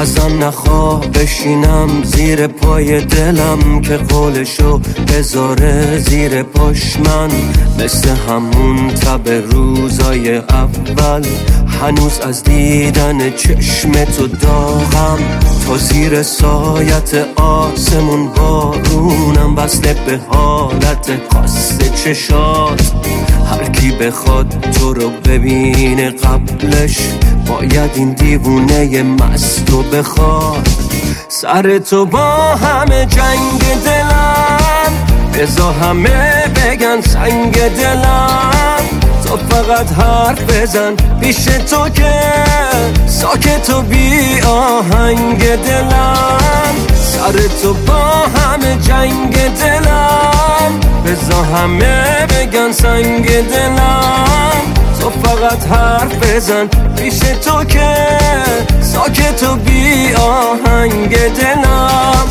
ازم نخواه بشینم زیر پای دلم که قولشو بذاره زیر پاش. من مثل همون تب روزای اول هنوز از دیدن چشم تو داغم. تو زیر سایت آسمون بارونم وصله به حالت خاص چشات. هر کی بخواد تو رو ببینه قبلش باید این دیوونه مستو بخواد. سر تو با همه جنگ دلم بذار همه بگن سنگ دلم. تو فقط حرف بزن پیش تو که ساکت و بی آهنگ دلم. سر تو با همه جنگ دلم بذار همه بگن سنگ دلم. تو فقط حرف بزن پیش تو که ساکت و بی آهنگ دلم.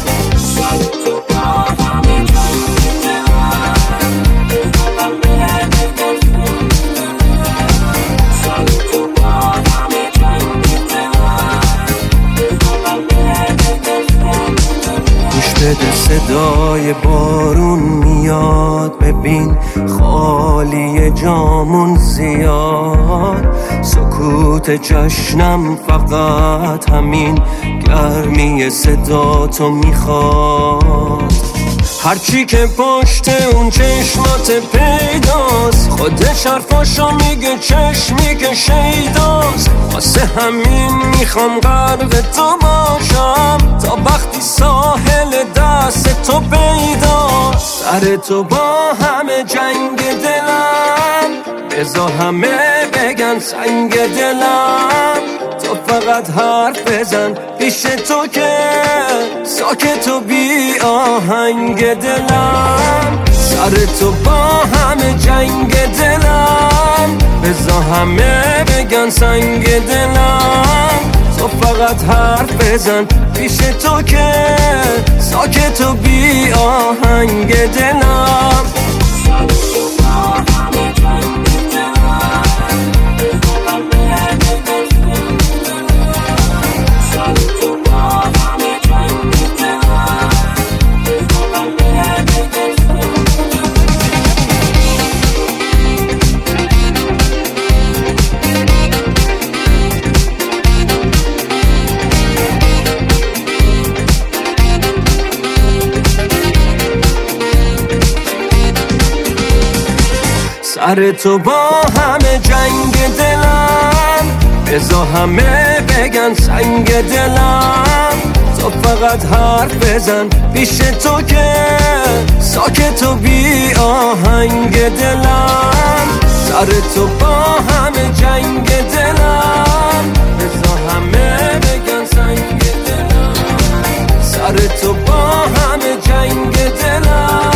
بده صدای بارون میاد ببین خالی جامون زیاد. سکوت جشنم فقط همین گرمی صدا تو میخواد. هرچی که پشت اون چشمات پیداست خودش حرفاشو میگه چشمی که شیداست. واسه همین میخوام غرق تو باشم تا وقتی ساحل دست تو پیداست. سر تو با همه جنگ دلم بذار همه بگن سنگ دلم. تو فقط حرف بزن پیش تو که ساکت و بی آهنگ دلم. سر تو با همه جنگ دلم بذار همه بگن سنگ دلم. تو فقط حرف بزن پیش تو که ساکت و بی آهنگ دلم. سر تو با همه جنگ دلم بذار همه بگن سنگ دلم. تو فقط حرف بزن پیش تو که ساکت و بی آهنگ دلم. سر تو با همه جنگ دلم بذار همه بگن سنگ دلم. سر تو با همه جنگ دلم